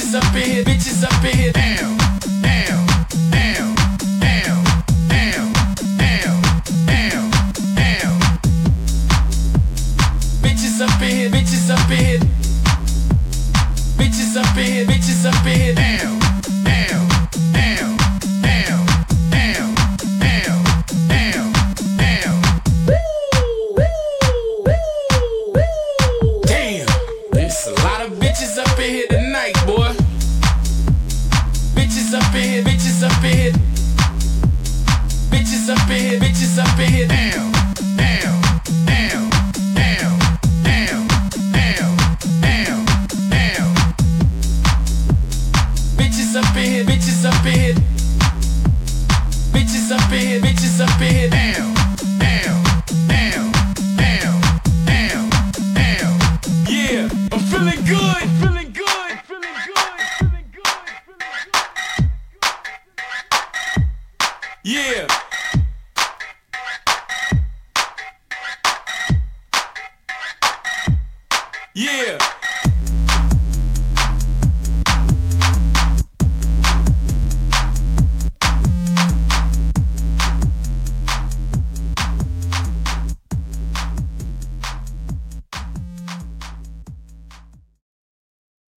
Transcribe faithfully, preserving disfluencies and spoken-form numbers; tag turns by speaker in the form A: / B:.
A: Bitches up in here, bitches up in here, down, down, down, down, down, down, down, down. Bitches up in here, bitches up in here. Bitches up in here, bitches up in here, down, down, down, down, down, down, down, down. Damn, there's a lot of bitches up in here tonight, boy. Bitches up in here, bitches up in here. Bitches up in here, bitches up in here, down, down, down, down, down, down, down, down. Bitches up in here, bitches up in here. Bitches up in here, bitches up in here, down, down, down, down, down, down. Yeah, I'm feeling good, feeling good, feeling good, feeling good, feeling good. Yeah.